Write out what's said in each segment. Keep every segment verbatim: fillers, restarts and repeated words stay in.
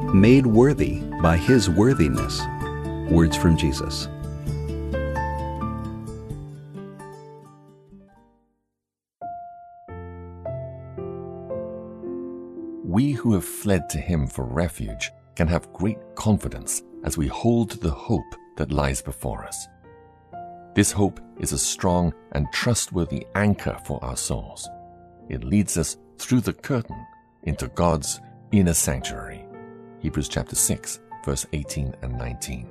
made worthy by His worthiness. Words from Jesus. We who have fled to Him for refuge can have great confidence as we hold the hope that lies before us. This hope is a strong and trustworthy anchor for our souls. It leads us through the curtain into God's inner sanctuary. Hebrews chapter six, verse eighteen and nineteen.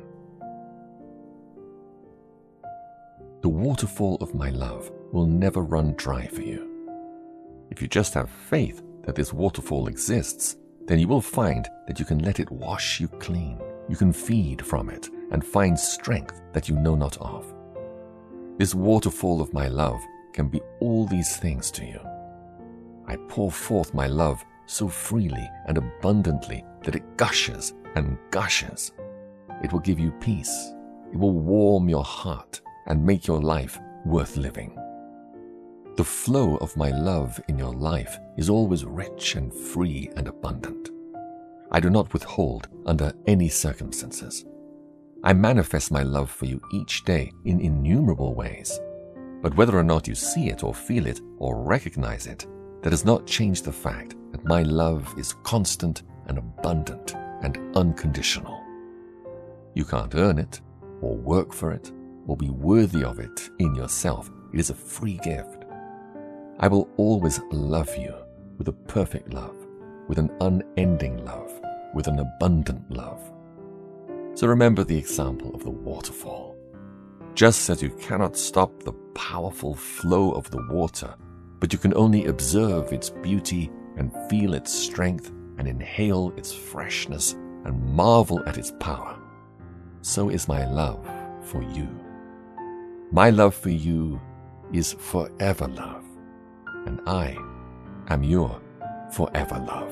The waterfall of my love will never run dry for you. If you just have faith that this waterfall exists, then you will find that you can let it wash you clean. You can feed from it and find strength that you know not of. This waterfall of my love can be all these things to you. I pour forth my love so freely and abundantly that it gushes and gushes. It will give you peace. It will warm your heart and make your life worth living. The flow of my love in your life is always rich and free and abundant. I do not withhold under any circumstances. I manifest my love for you each day in innumerable ways. But whether or not you see it or feel it or recognize it, that does not change the fact that my love is constant and abundant and unconditional. You can't earn it or work for it or be worthy of it in yourself. It is a free gift. I will always love you with a perfect love, with an unending love, with an abundant love. So remember the example of the waterfall. Just as you cannot stop the powerful flow of the water, but you can only observe its beauty and feel its strength and inhale its freshness and marvel at its power, so is my love for you. My love for you is forever love, and I am your forever love.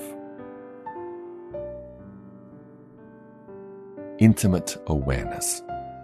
Intimate awareness.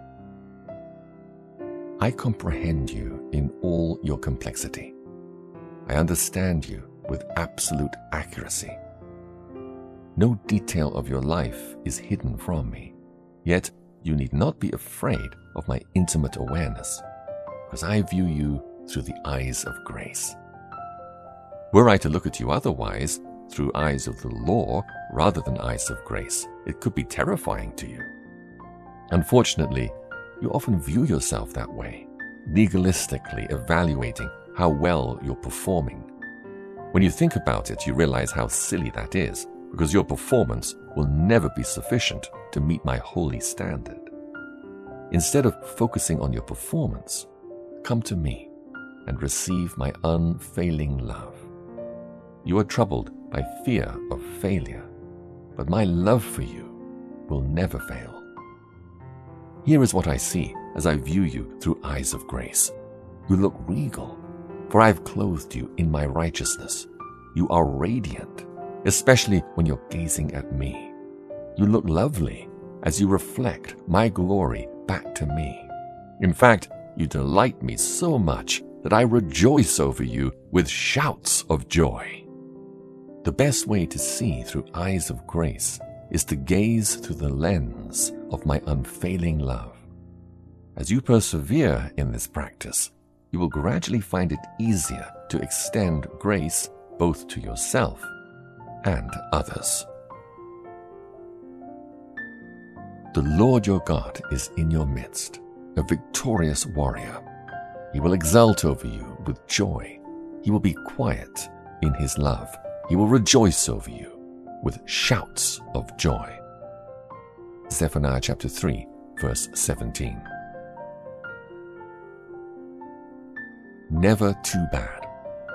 I comprehend you in all your complexity. I understand you with absolute accuracy. No detail of your life is hidden from me, yet you need not be afraid of my intimate awareness, because I view you through the eyes of grace. Were I to look at you otherwise, through eyes of the law rather than eyes of grace, it could be terrifying to you. Unfortunately, you often view yourself that way, legalistically evaluating how well you're performing. When you think about it, you realize how silly that is, because your performance will never be sufficient to meet my holy standard. Instead of focusing on your performance, come to me and receive my unfailing love. You are troubled by fear of failure, but my love for you will never fail. Here is what I see as I view you through eyes of grace. You look regal, for I have clothed you in my righteousness. You are radiant, especially when you're gazing at me. You look lovely as you reflect my glory back to me. In fact, you delight me so much that I rejoice over you with shouts of joy. The best way to see through eyes of grace is to gaze through the lens of my unfailing love. As you persevere in this practice, you will gradually find it easier to extend grace both to yourself and others. The Lord your God is in your midst, a victorious warrior. He will exult over you with joy. He will be quiet in his love. He will rejoice over you with shouts of joy. Zephaniah chapter three, verse seventeen. Never too bad.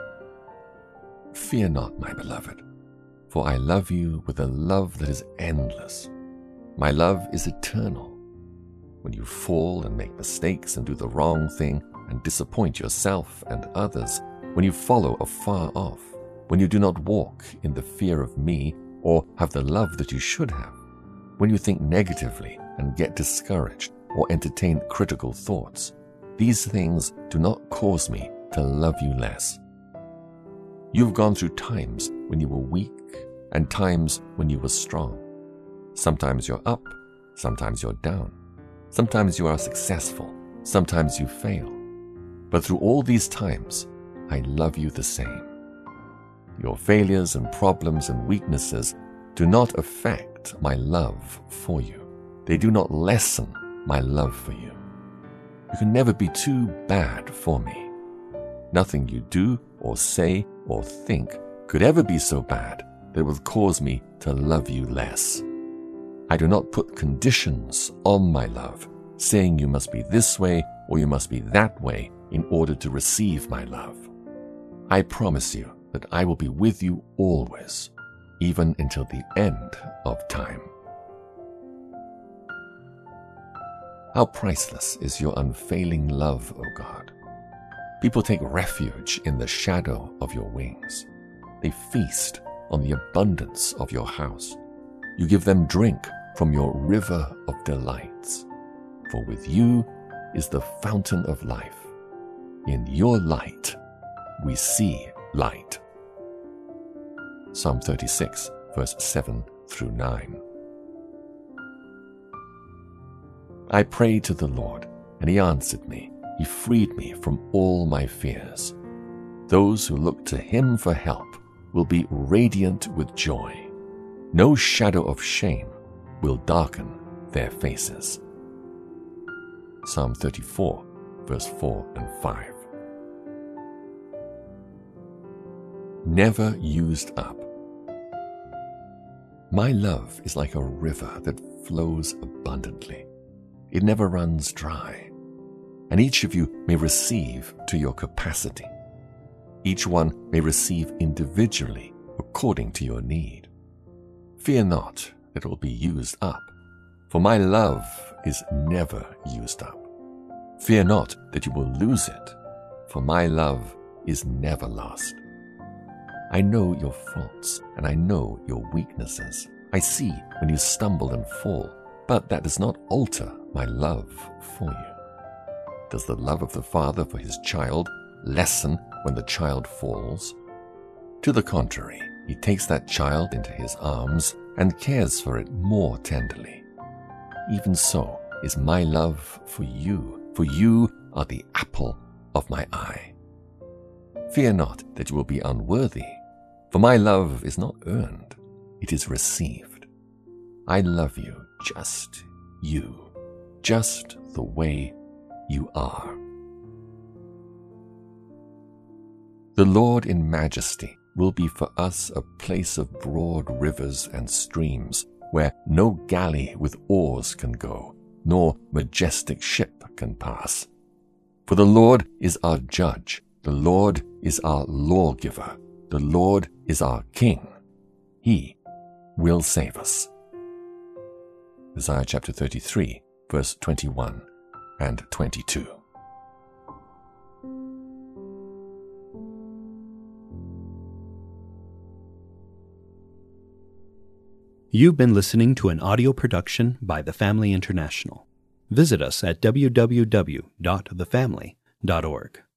Fear not, my beloved, for I love you with a love that is endless. My love is eternal. When you fall and make mistakes and do the wrong thing and disappoint yourself and others, when you follow afar off, when you do not walk in the fear of me or have the love that you should have, when you think negatively and get discouraged or entertain critical thoughts, these things do not cause me to love you less. You've gone through times when you were weak and times when you were strong. Sometimes you're up, sometimes you're down. Sometimes you are successful, sometimes you fail. But through all these times, I love you the same. Your failures and problems and weaknesses do not affect my love for you. They do not lessen my love for you. You can never be too bad for me. Nothing you do or say or think could ever be so bad that it will cause me to love you less. I do not put conditions on my love, saying you must be this way or you must be that way in order to receive my love. I promise you that I will be with you always, even until the end of time. How priceless is your unfailing love, O God. People take refuge in the shadow of your wings. They feast on the abundance of your house. You give them drink from your river of delights. For with you is the fountain of life. In your light we see light. Psalm thirty-six, verse seven through nine. I prayed to the Lord, and he answered me. He freed me from all my fears. Those who look to him for help will be radiant with joy. No shadow of shame will darken their faces. Psalm thirty-four, verse four and five. Never used up. My love is like a river that flows abundantly. It never runs dry, and each of you may receive to your capacity. Each one may receive individually according to your need. Fear not that it will be used up, for my love is never used up. Fear not that you will lose it, for my love is never lost. I know your faults, and I know your weaknesses. I see when you stumble and fall, but that does not alter my love for you. Does the love of the father for his child lessen when the child falls? To the contrary, he takes that child into his arms and cares for it more tenderly. Even so is my love for you, for you are the apple of my eye. Fear not that you will be unworthy, for my love is not earned, it is received. I love you just you, just the way you are. The Lord in majesty will be for us a place of broad rivers and streams, where no galley with oars can go, nor majestic ship can pass. For the Lord is our judge, the Lord is our lawgiver, the Lord is our king. He will save us. Isaiah chapter thirty-three, verse twenty-one and twenty-two. You've been listening to an audio production by The Family International. Visit us at w w w dot the family dot org.